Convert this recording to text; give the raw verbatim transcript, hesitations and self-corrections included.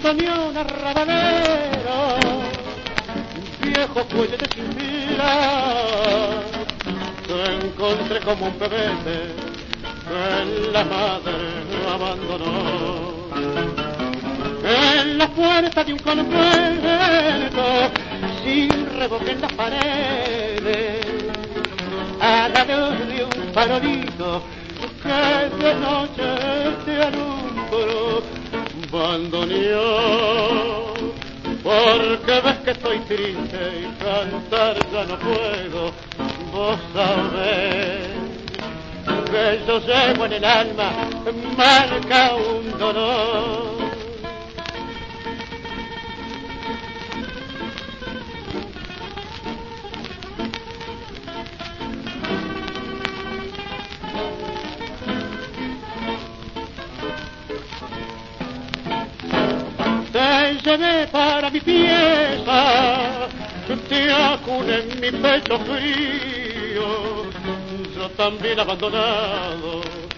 bandoneón arrabalero, viejo cuello de cintura, te encontré como un pebete que la madre abandonó. En la puerta de un convento, sin revoque en las paredes, a la luz de un farolito que de noche te alumbró, bandoneón, porque ves que estoy triste y cantar ya no puedo. Vos sabés que yo llevo en el alma marca un dolor. Te llevé para mi fiesta, te acuné en mi pecho frío, yo también abandonado